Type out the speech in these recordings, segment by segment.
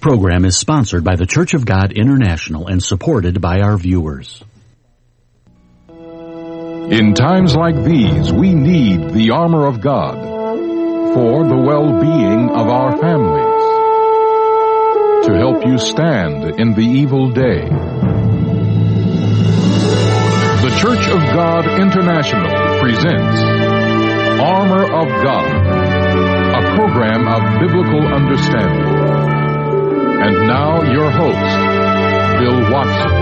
program is sponsored by the Church of God International and supported by our viewers. In times like these, we need the armor of God for the well-being of our families, to help you stand in the evil day. The Church of God International presents Armor of God, a program of biblical understanding. And now your host, Bill Watson.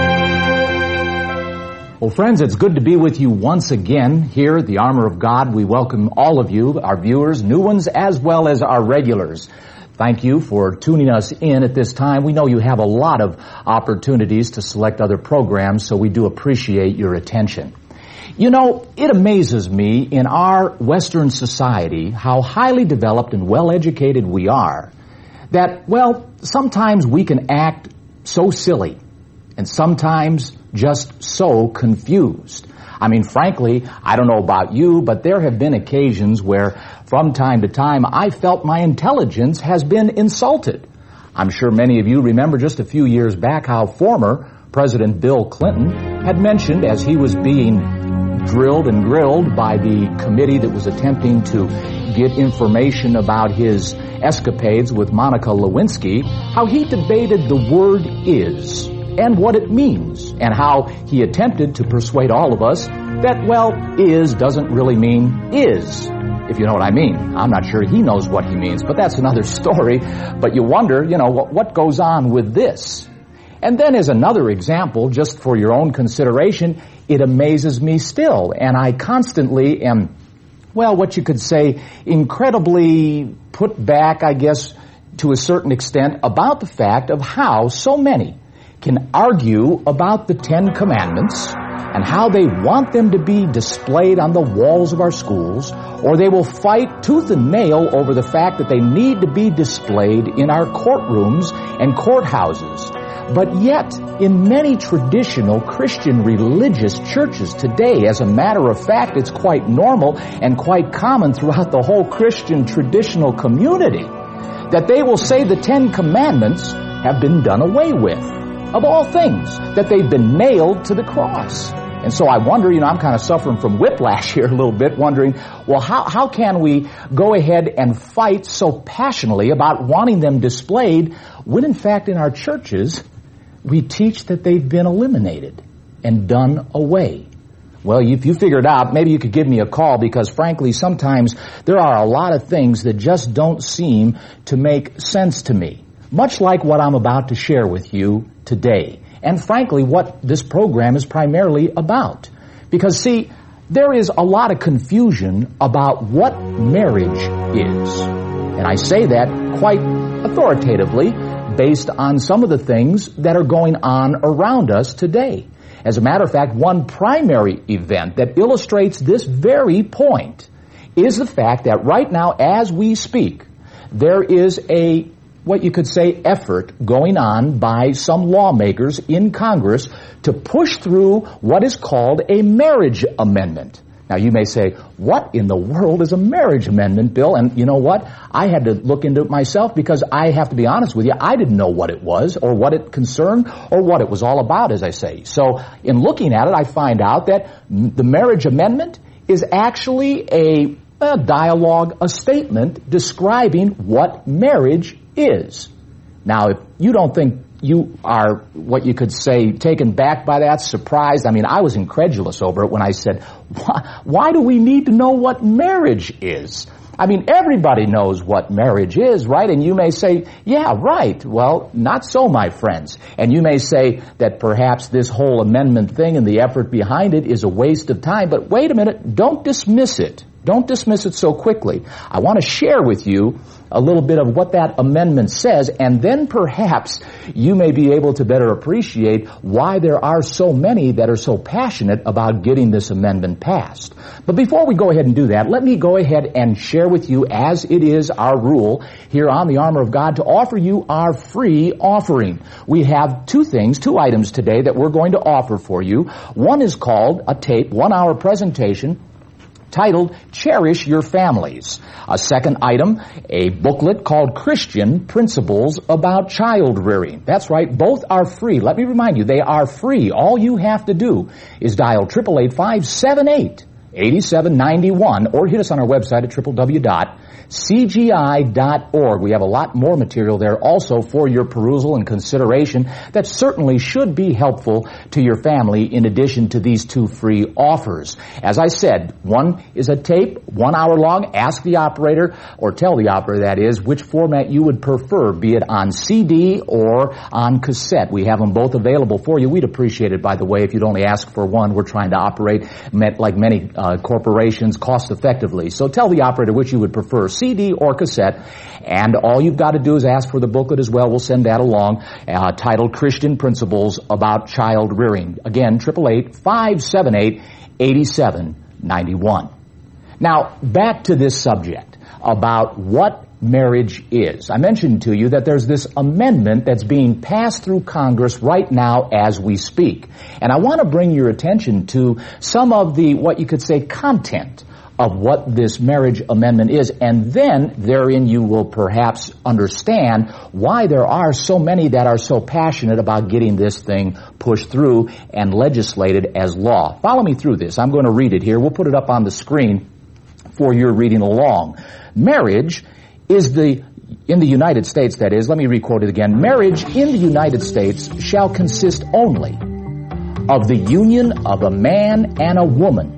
Well, friends, it's good to be with you once again here at the Armor of God. We welcome all of you, our viewers, new ones as well as our regulars. Thank you for tuning us in at this time. We know you have a lot of opportunities to select other programs, so we do appreciate your attention. You know, it amazes me in our Western society how highly developed and well-educated we are that, well, sometimes we can act so silly and sometimes just so confused. I mean, frankly, I don't know about you, but there have been occasions where from time to time I felt my intelligence has been insulted. I'm sure many of you remember just a few years back how former President Bill Clinton had mentioned, as he was being drilled and grilled by the committee that was attempting to get information about his escapades with Monica Lewinsky, how he debated the word is and what it means, and how he attempted to persuade all of us that, well, is doesn't really mean is, if you know what I mean. I'm not sure he knows what he means, but that's another story. But you wonder, you know, what goes on with this? And then as another example, just for your own consideration, it amazes me still, and I constantly am, well, what you could say, incredibly put back, I guess, to a certain extent, about the fact of how so many can argue about the Ten Commandments and how they want them to be displayed on the walls of our schools, or they will fight tooth and nail over the fact that they need to be displayed in our courtrooms and courthouses. But yet, in many traditional Christian religious churches today, as a matter of fact, it's quite normal and quite common throughout the whole Christian traditional community that they will say the Ten Commandments have been done away with, of all things, that they've been nailed to the cross. And so I wonder, you know, I'm kind of suffering from whiplash here a little bit, wondering, well, how can we go ahead and fight so passionately about wanting them displayed when, in fact, in our churches, we teach that they've been eliminated and done away? Well, if you figure it out, maybe you could give me a call, because frankly, sometimes there are a lot of things that just don't seem to make sense to me, much like what I'm about to share with you today. And frankly, what this program is primarily about. Because see, there is a lot of confusion about what marriage is. And I say that quite authoritatively, based on some of the things that are going on around us today. As a matter of fact, one primary event that illustrates this very point is the fact that right now, as we speak, there is a, what you could say, effort going on by some lawmakers in Congress to push through what is called a marriage amendment. Now, you may say, what in the world is a marriage amendment, Bill? And you know what? I had to look into it myself, because I have to be honest with you, I didn't know what it was or what it concerned or what it was all about, as I say. So in looking at it, I find out that the marriage amendment is actually a dialogue, a statement describing what marriage is. Now, if you don't think you are, what you could say, taken back by that, surprised. I mean, I was incredulous over it when I said, why do we need to know what marriage is? I mean, everybody knows what marriage is, right? And you may say, yeah, right. Well, not so, my friends. And you may say that perhaps this whole amendment thing and the effort behind it is a waste of time. But wait a minute, don't dismiss it. Don't dismiss it so quickly. I want to share with you a little bit of what that amendment says, and then perhaps you may be able to better appreciate why there are so many that are so passionate about getting this amendment passed. But before we go ahead and do that, let me go ahead and share with you, as it is our rule here on the Armor of God, to offer you our free offering. We have two items today that we're going to offer for you. One is called a tape, 1-hour presentation titled Cherish Your Families. A second item, a booklet called Christian Principles About Child Rearing. That's right, both are free. Let me remind you, they are free. All you have to do is dial 888-578-8791 or hit us on our website at www.cgi.org. We have a lot more material there also for your perusal and consideration that certainly should be helpful to your family in addition to these two free offers. As I said, one is a tape, 1 hour long. Ask the operator, or tell the operator that is, which format you would prefer, be it on CD or on cassette. We have them both available for you. We'd appreciate it, by the way, if you'd only ask for one. We're trying to operate like many corporations cost effectively. So tell the operator which you would prefer, CD or cassette, and all you've got to do is ask for the booklet as well. We'll send that along, titled Christian Principles About Child Rearing. Again, 888-578-8791. Now, back to this subject about what marriage is. I mentioned to you that there's this amendment that's being passed through Congress right now as we speak. And I want to bring your attention to some of the, what you could say, content of what this marriage amendment is, and then therein you will perhaps understand why there are so many that are so passionate about getting this thing pushed through and legislated as law. Follow me through this. I'm going to read it here. We'll put it up on the screen for your reading along. Marriage is in the United States, that is, let me re-quote it again. Marriage in the United States shall consist only of the union of a man and a woman.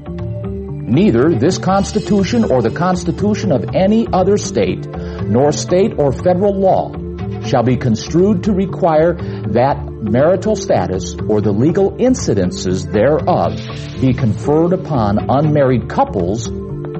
Neither this Constitution or the Constitution of any other state, nor state or federal law, shall be construed to require that marital status or the legal incidences thereof be conferred upon unmarried couples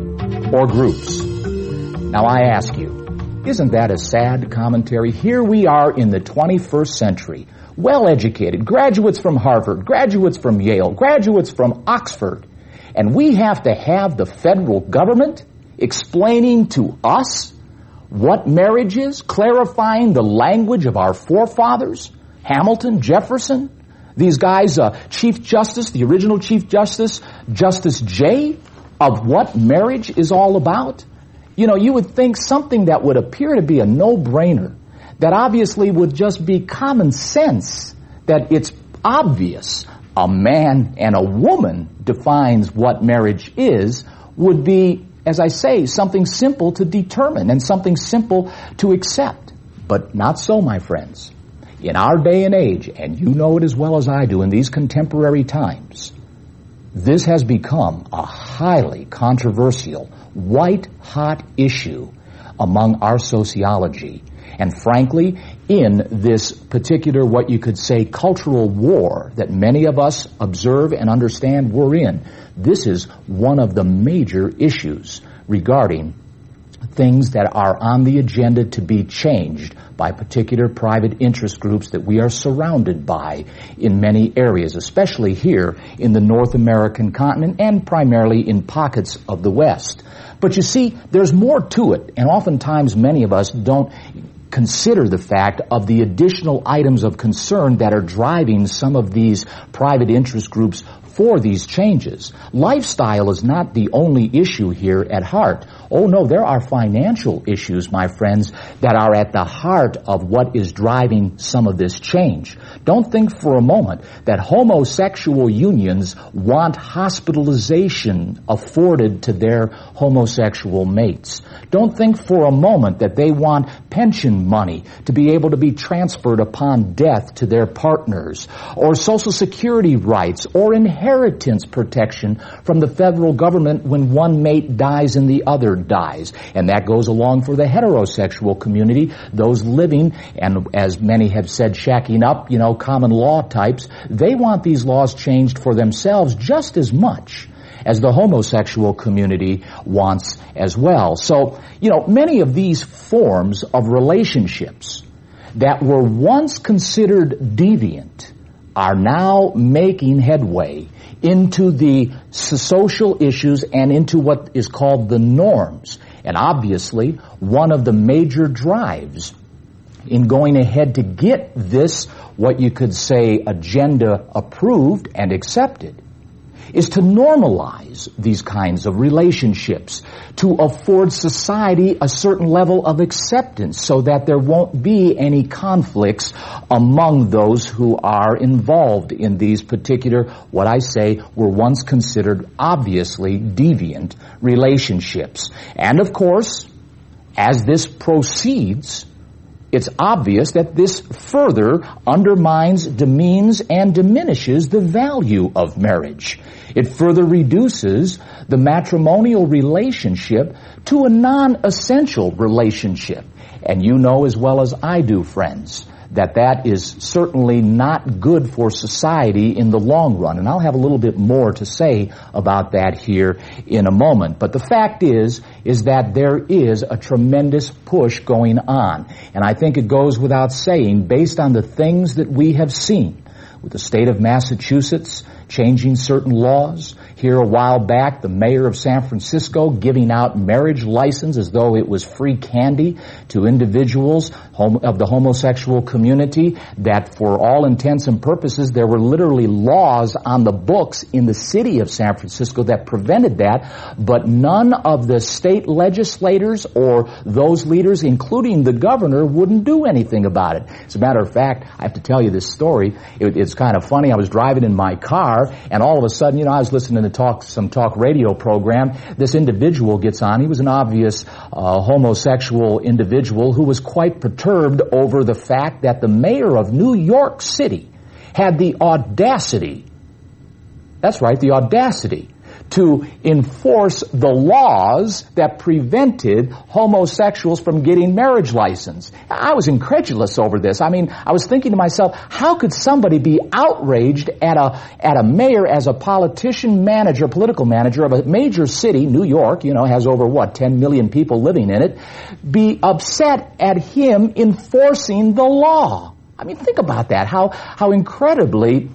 or groups. Now I ask you, isn't that a sad commentary? Here we are in the 21st century, well-educated, graduates from Harvard, graduates from Yale, graduates from Oxford, and we have to have the federal government explaining to us what marriage is, clarifying the language of our forefathers, Hamilton, Jefferson, these guys, Chief Justice, the original Chief Justice, Justice Jay, of what marriage is all about. You know, you would think something that would appear to be a no-brainer, that obviously would just be common sense, that it's obvious a man and a woman defines what marriage is, would be, as I say, something simple to determine and something simple to accept. But not so, my friends. In our day and age, and you know it as well as I do, in these contemporary times, this has become a highly controversial, white-hot issue among our sociology. And frankly, in this particular, what you could say, cultural war that many of us observe and understand we're in, this is one of the major issues regarding things that are on the agenda to be changed by particular private interest groups that we are surrounded by in many areas, especially here in the North American continent and primarily in pockets of the West. But you see, there's more to it, and oftentimes many of us don't consider the fact of the additional items of concern that are driving some of these private interest groups for these changes. Lifestyle is not the only issue here at heart. Oh no, there are financial issues, my friends, that are at the heart of what is driving some of this change. Don't think for a moment that homosexual unions want hospitalization afforded to their homosexual mates. Don't think for a moment that they want pension money to be able to be transferred upon death to their partners, or Social Security rights, or inheritance protection from the federal government when one mate dies and the other dies. And that goes along for the heterosexual community, those living, and as many have said, shacking up, common law types. They want these laws changed for themselves just as much as the homosexual community wants as well. So, many of these forms of relationships that were once considered deviant are now making headway into the social issues and into what is called the norms. And obviously, one of the major drives in going ahead to get this, what you could say, agenda approved and accepted, is to normalize these kinds of relationships, to afford society a certain level of acceptance so that there won't be any conflicts among those who are involved in these particular, what I say, were once considered obviously deviant relationships. And of course, as this proceeds, it's obvious that this further undermines, demeans, and diminishes the value of marriage. It further reduces the matrimonial relationship to a non-essential relationship. And you know as well as I do, friends, that that is certainly not good for society in the long run. And I'll have a little bit more to say about that here in a moment. But the fact is that there is a tremendous push going on. And I think it goes without saying, based on the things that we have seen, with the state of Massachusetts changing certain laws. Here a while back, the mayor of San Francisco giving out marriage license as though it was free candy to individuals of the homosexual community, that for all intents and purposes there were literally laws on the books in the city of San Francisco that prevented that, but none of the state legislators or those leaders, including the governor, wouldn't do anything about it. As a matter of fact, I have to tell you this story. It's kind of funny. I was driving in my car, and all of a sudden, I was listening to some talk radio program. This individual gets on. He was an obvious homosexual individual who was quite perturbed over the fact that the mayor of New York City had the audacity, that's right, the audacity, to enforce the laws that prevented homosexuals from getting marriage license. I was incredulous over this. I mean, I was thinking to myself, how could somebody be outraged at a mayor as a politician manager, political manager of a major city, New York, has over 10 million people living in it, be upset at him enforcing the law? I mean, think about that. How incredibly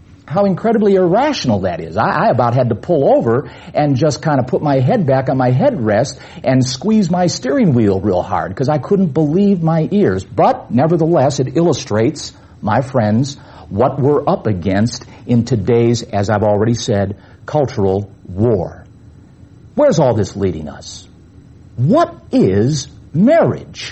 irrational that is. I about had to pull over and just kind of put my head back on my headrest and squeeze my steering wheel real hard because I couldn't believe my ears. But nevertheless, it illustrates, my friends, what we're up against in today's, as I've already said, cultural war. Where's all this leading us? What is marriage?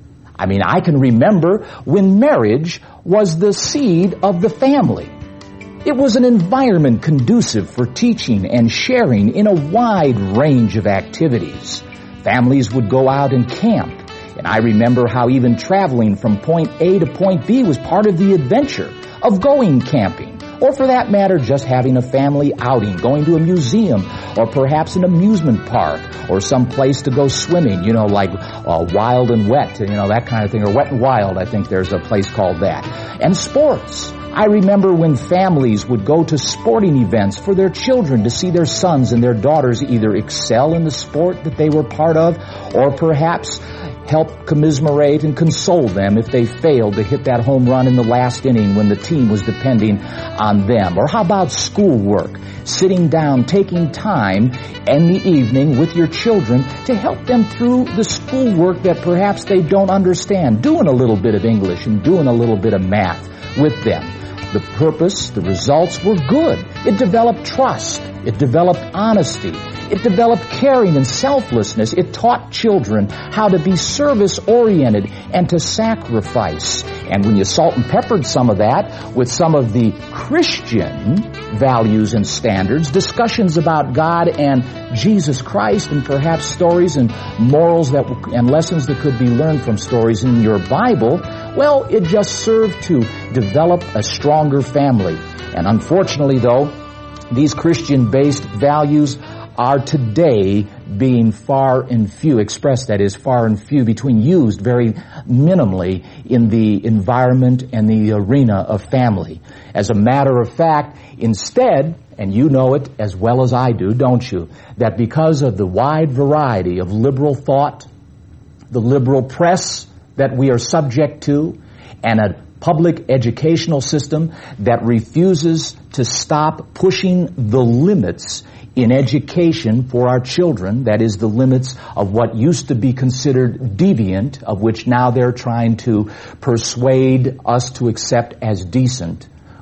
I mean, I can remember when marriage was the seed of the family. It was an environment conducive for teaching and sharing in a wide range of activities. Families would go out and camp, and I remember how even traveling from point A to point B was part of the adventure of going camping, or for that matter, just having a family outing, going to a museum, or perhaps an amusement park, or some place to go swimming, like Wild and Wet, that kind of thing, or Wet and Wild, I think there's a place called that. And sports. I remember when families would go to sporting events for their children to see their sons and their daughters either excel in the sport that they were part of, or perhaps help commiserate and console them if they failed to hit that home run in the last inning when the team was depending on them. Or how about schoolwork? Sitting down, taking time in the evening with your children to help them through the schoolwork that perhaps they don't understand, doing a little bit of English and doing a little bit of math with them. The purpose, the results were good. It developed trust. It developed honesty. It developed caring and selflessness. It taught children how to be service-oriented and to sacrifice. And when you salt and peppered some of that with some of the Christian values and standards, discussions about God and Jesus Christ, and perhaps stories and morals and lessons that could be learned from stories in your Bible, well, it just served to develop a stronger family. And unfortunately, though, these Christian-based values are today being far and few, expressed that is far and few, used very minimally in the environment and the arena of family. As a matter of fact, instead, and you know it as well as I do, don't you, that because of the wide variety of liberal thought, the liberal press that we are subject to, and a public educational system that refuses to stop pushing the limits in education for our children, that is the limits of what used to be considered deviant, of which now they're trying to persuade us to accept as decent,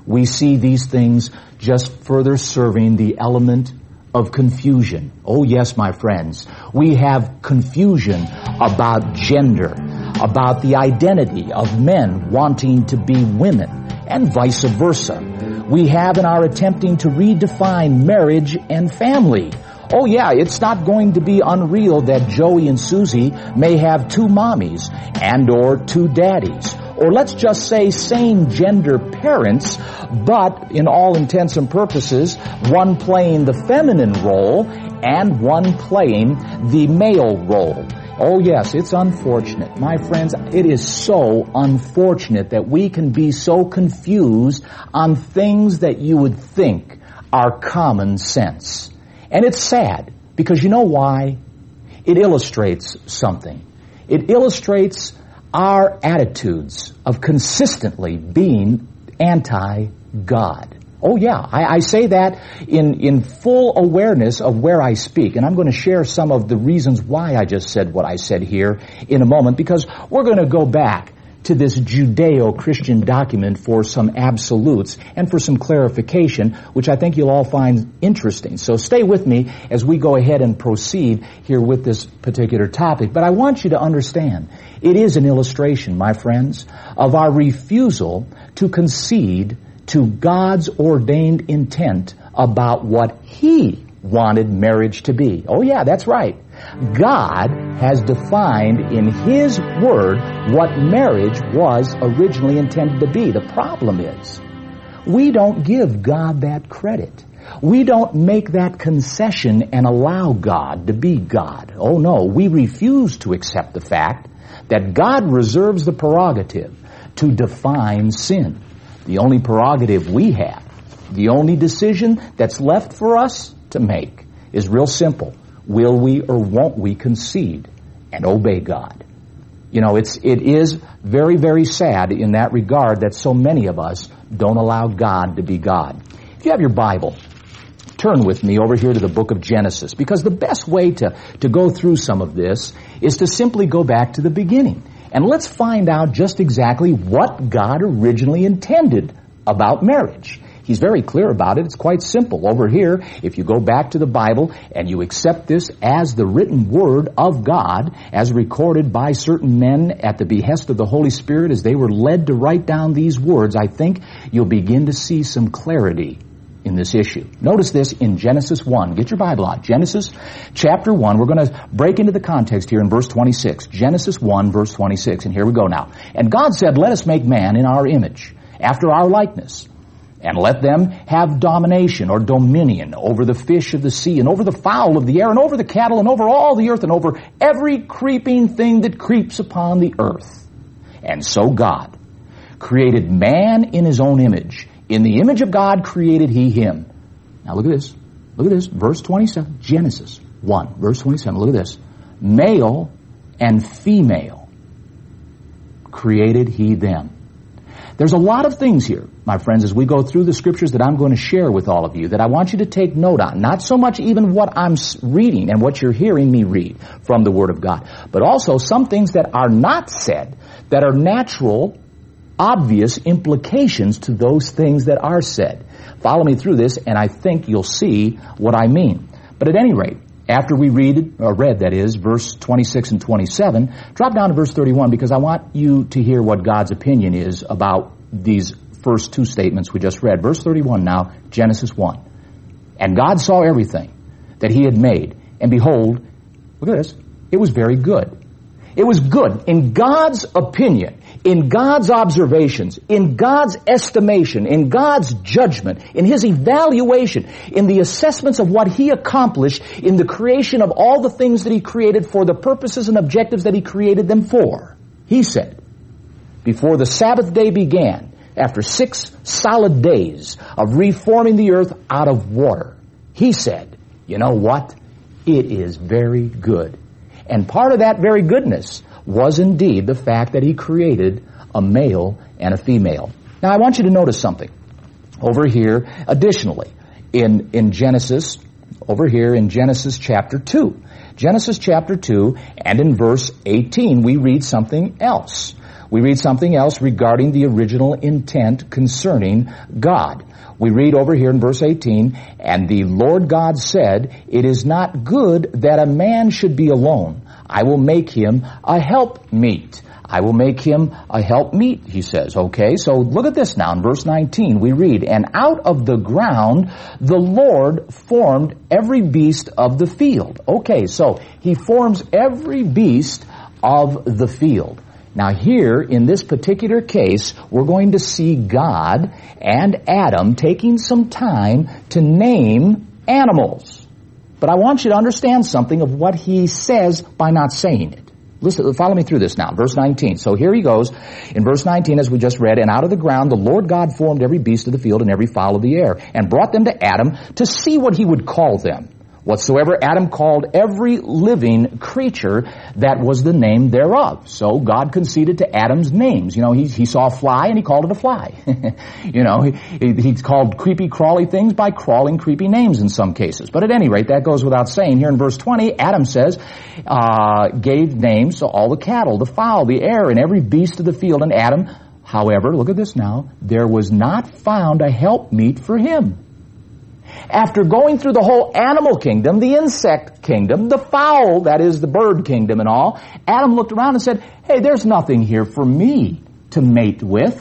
we see these things just further serving the element of confusion. Oh yes, my friends, we have confusion about gender, about the identity of men wanting to be women, and vice versa. We have in our attempting to redefine marriage and family. Oh yeah, it's not going to be unreal that Joey and Susie may have two mommies and or two daddies. Or let's just say same-gender parents, but in all intents and purposes, one playing the feminine role and one playing the male role. Oh yes, it's unfortunate. My friends, it is so unfortunate that we can be so confused on things that you would think are common sense. And it's sad, because you know why? It illustrates something. It illustrates our attitudes of consistently being anti-God. Oh yeah, I say that in full awareness of where I speak, and I'm going to share some of the reasons why I just said what I said here in a moment, because we're going to go back to this Judeo-Christian document for some absolutes and for some clarification, which I think you'll all find interesting. So stay with me as we go ahead and proceed here with this particular topic. But I want you to understand, it is an illustration, my friends, of our refusal to concede to God's ordained intent about what He wanted marriage to be. Oh yeah, that's right. God has defined in His Word what marriage was originally intended to be. The problem is, we don't give God that credit. We don't make that concession and allow God to be God. Oh no, we refuse to accept the fact that God reserves the prerogative to define sin. The only prerogative we have, the only decision that's left for us to make is real simple. Will we or won't we concede and obey God? You know, it is very, very sad in that regard that so many of us don't allow God to be God. If you have your Bible, turn with me over here to the book of Genesis, because the best way to go through some of this is to simply go back to the beginning. And let's find out just exactly what God originally intended about marriage. He's very clear about it. It's quite simple. Over here, if you go back to the Bible and you accept this as the written word of God, as recorded by certain men at the behest of the Holy Spirit as they were led to write down these words, I think you'll begin to see some clarity in this issue. Notice this in Genesis 1. Get your Bible out. Genesis chapter 1. We're going to break into the context here in verse 26. Genesis 1, verse 26. And here we go now. And God said, "Let us make man in our image, after our likeness, and let them have domination or dominion over the fish of the sea and over the fowl of the air and over the cattle and over all the earth and over every creeping thing that creeps upon the earth." And so God created man in His own image. In the image of God created He him. Now look at this. Look at this. Verse 27. Genesis 1, verse 27. Look at this. Male and female created He them. There's a lot of things here, my friends, as we go through the scriptures that I'm going to share with all of you that I want you to take note on. Not so much even what I'm reading and what you're hearing me read from the Word of God, but also some things that are not said that are natural, obvious implications to those things that are said. Follow me through this, and I think you'll see what I mean. But at any rate, after we read that is, verse 26 and 27, drop down to verse 31, because I want you to hear what God's opinion is about these first two statements we just read. Verse 31 now, Genesis 1. And God saw everything that He had made, and behold, look at this, it was very good. It was good in God's opinion, in God's observations, in God's estimation, in God's judgment, in His evaluation, in the assessments of what He accomplished in the creation of all the things that He created for the purposes and objectives that He created them for. He said, before the Sabbath day began, after 6 solid days of reforming the earth out of water, He said, you know what? It is very good. And part of that very goodness was indeed the fact that He created a male and a female. Now I want you to notice something over here additionally in Genesis, over here in Genesis chapter 2. Genesis chapter 2, and in verse 18, we read something else. We read something else regarding the original intent concerning God. We read over here in verse 18, and the Lord God said, it is not good that a man should be alone. I will make him a helpmeet. I will make him a helpmeet, he says. Okay, so look at this now. In verse 19, we read, and out of the ground the Lord formed every beast of the field. Okay, so he forms every beast of the field. Now here, in this particular case, we're going to see God and Adam taking some time to name animals. But I want you to understand something of what he says by not saying it. Listen, follow me through this now. Verse 19. So here he goes. In verse 19, as we just read, and out of the ground the Lord God formed every beast of the field and every fowl of the air, and brought them to Adam to see what he would call them. Whatsoever Adam called every living creature, that was the name thereof. So God conceded to Adam's names. You know, he saw a fly and he called it a fly. You know, he called creepy crawly things by crawling creepy names in some cases. But at any rate, that goes without saying. Here in verse 20, Adam says, gave names to all the cattle, the fowl, the air, and every beast of the field. And Adam, however, look at this now, there was not found a helpmeet for him. After going through the whole animal kingdom, the insect kingdom, the fowl, that is the bird kingdom and all, Adam looked around and said, hey, there's nothing here for me to mate with.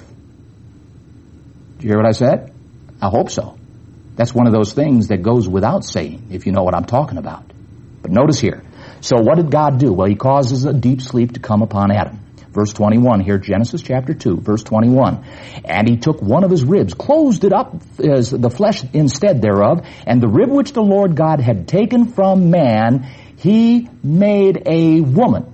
Did you hear what I said? I hope so. That's one of those things that goes without saying, if you know what I'm talking about. But notice here. So what did God do? Well, he causes a deep sleep to come upon Adam. Verse 21 here, Genesis chapter 2, verse 21. And he took one of his ribs, closed it up as the flesh instead thereof, and the rib which the Lord God had taken from man, he made a woman,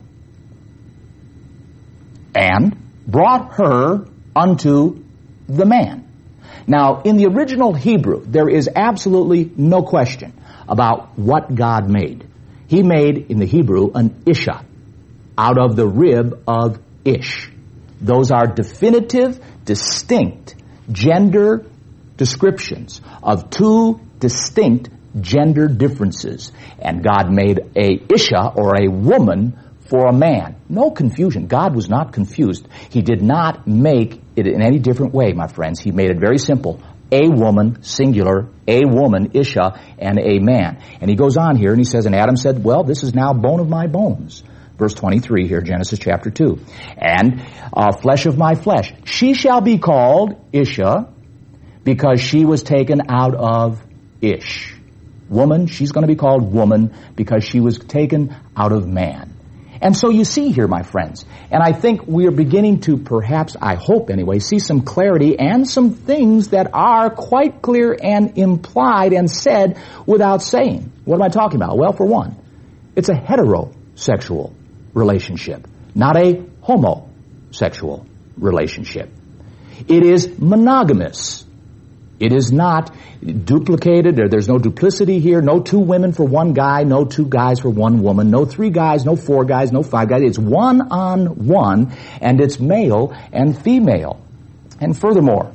and brought her unto the man. Now, in the original Hebrew, there is absolutely no question about what God made. He made, in the Hebrew, an Isha, out of the rib of Ish. Those are definitive, distinct gender descriptions of two distinct gender differences. And God made a Isha, or a woman, for a man. No confusion. God was not confused. He did not make it in any different way, my friends. He made it very simple. A woman, singular, a woman, Isha, and a man. And he goes on here and he says, and Adam said, well, this is now bone of my bones. Verse 23 here, Genesis chapter 2. And flesh of my flesh. She shall be called Isha, because she was taken out of Ish. Woman, she's going to be called woman, because she was taken out of man. And so you see here, my friends, and I think we are beginning to perhaps, I hope anyway, see some clarity and some things that are quite clear and implied and said without saying. What am I talking about? Well, for one, it's a heterosexual relationship, not a homosexual relationship. It is monogamous. It is not duplicated, or there's no duplicity here. No two women for one guy, no two guys for one woman, no three guys, no four guys, no five guys. It's one-on-one, and it's male and female. And furthermore,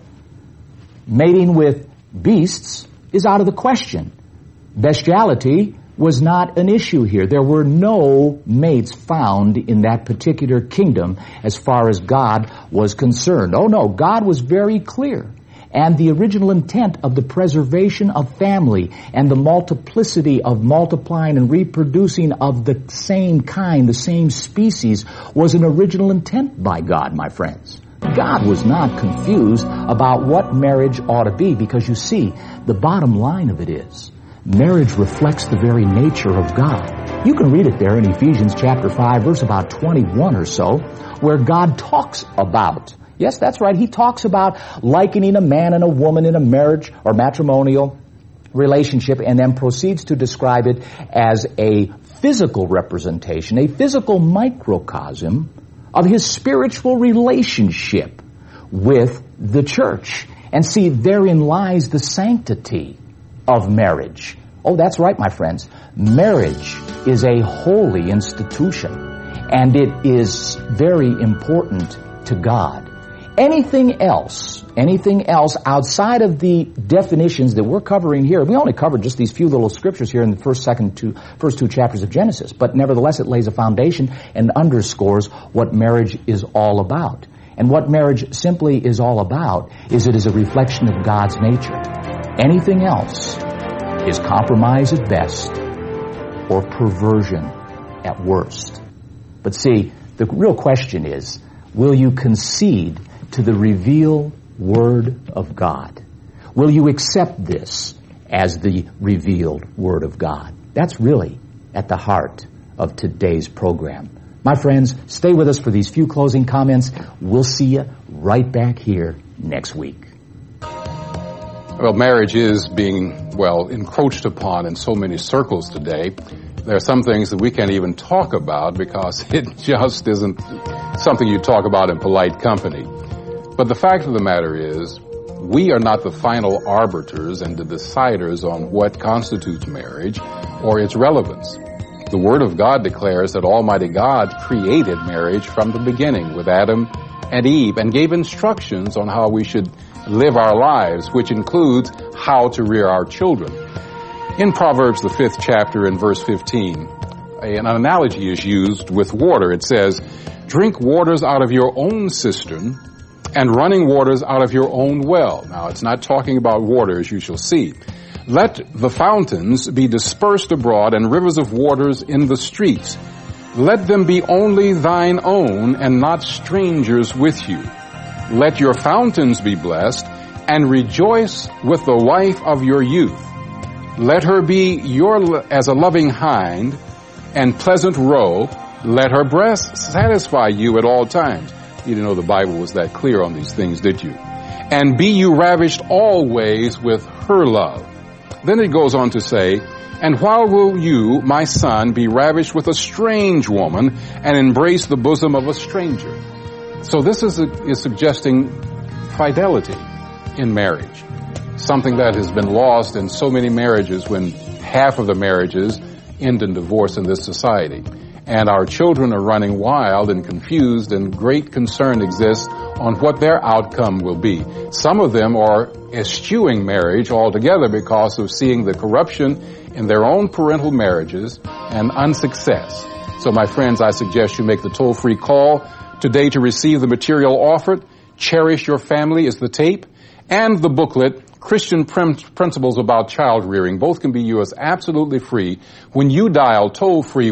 mating with beasts is out of the question. Bestiality was not an issue here. There were no mates found in that particular kingdom as far as God was concerned. Oh no, God was very clear. And the original intent of the preservation of family and the multiplicity of multiplying and reproducing of the same kind, the same species, was an original intent by God, my friends. God was not confused about what marriage ought to be, because you see, the bottom line of it is, marriage reflects the very nature of God. You can read it there in Ephesians chapter 5, verse about 21 or so, where God talks about, yes, that's right, he talks about likening a man and a woman in a marriage or matrimonial relationship, and then proceeds to describe it as a physical representation, a physical microcosm of his spiritual relationship with the church. And see, therein lies the sanctity of marriage. Oh, that's right, my friends. Marriage is a holy institution, and it is very important to God. Anything else outside of the definitions that we're covering here, we only covered just these few little scriptures here in the first two chapters of Genesis, but nevertheless it lays a foundation and underscores what marriage is all about. And what marriage simply is all about is it is a reflection of God's nature. Anything else is compromise at best or perversion at worst. But see, the real question is, will you concede to the revealed Word of God? Will you accept this as the revealed Word of God? That's really at the heart of today's program. My friends, stay with us for these few closing comments. We'll see you right back here next week. Well, marriage is being, encroached upon in so many circles today. There are some things that we can't even talk about because it just isn't something you talk about in polite company. But the fact of the matter is, we are not the final arbiters and the deciders on what constitutes marriage or its relevance. The Word of God declares that Almighty God created marriage from the beginning with Adam and Eve and gave instructions on how we should live our lives, which includes how to rear our children. In Proverbs, the 5th chapter in verse 15, an analogy is used with water. It says, "Drink waters out of your own cistern and running waters out of your own well." Now, it's not talking about water, as you shall see. "Let the fountains be dispersed abroad and rivers of waters in the streets. Let them be only thine own and not strangers with you. Let your fountains be blessed and rejoice with the wife of your youth. Let her be as a loving hind and pleasant roe. Let her breasts satisfy you at all times." You didn't know the Bible was that clear on these things, did you? "And be you ravished always with her love." Then it goes on to say, "And why will you, my son, be ravished with a strange woman and embrace the bosom of a stranger?" So this is suggesting fidelity in marriage, something that has been lost in so many marriages when half of the marriages end in divorce in this society. And our children are running wild and confused, and great concern exists on what their outcome will be. Some of them are eschewing marriage altogether because of seeing the corruption in their own parental marriages and unsuccess. So my friends, I suggest you make the toll-free call today to receive the material offered. Cherish Your Family is the tape, and the booklet, Christian Principles About Child Rearing. Both can be yours absolutely free when you dial toll-free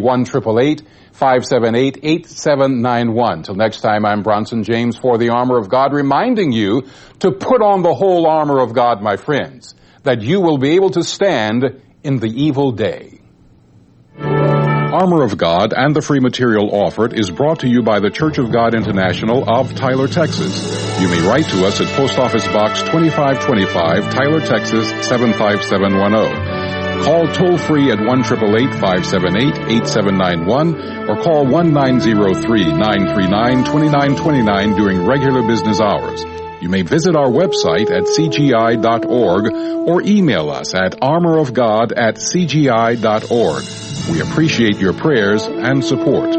1-888-578-8791. Till next time, I'm Bronson James for the Armor of God, reminding you to put on the whole armor of God, my friends, that you will be able to stand in the evil day. Armor of God and the free material offered is brought to you by the Church of God International of Tyler, Texas. You may write to us at Post Office Box 2525, Tyler, Texas 75710. Call toll-free at 1-888-578-8791 or call 1-903-939-2929 during regular business hours. You may visit our website at cgi.org or email us at armorofgod@cgi.org. We appreciate your prayers and support.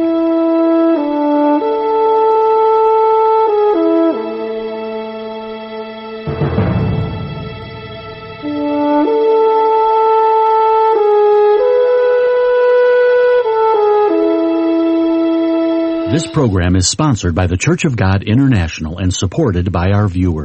This program is sponsored by the Church of God International and supported by our viewers.